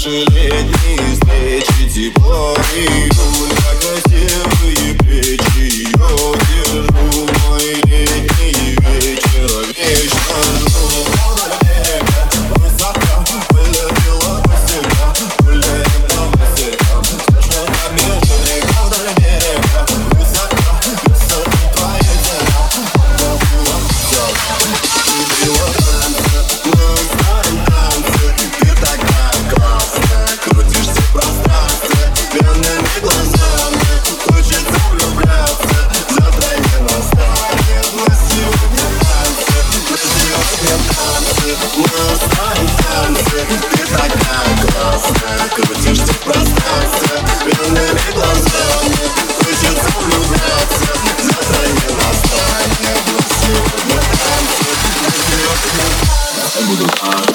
Наши летние встречи, тепло и июля, красивые плечи. Ее держу, мои летние вечера вечно жду. Вдоль берега, высоко, полюбила бы себя, гуляем по босикам, слышно промежу река. Вдоль берега, высоко, высоко твои тела, полюбила все. Любила танцы, мы устроим танцы. Ты такая классная, крутишься в пространстве пьяными глазами, хочется влюбляться. Завтра не настанет, но сегодня танцы, но сегодня танцы. Мы устроим танцы. Ты такая классная, крутишься в пространстве пьяными глазами, хочется влюбляться. Завтра не настанет, но сегодня танцы, но сегодня танцы. Буду танцы.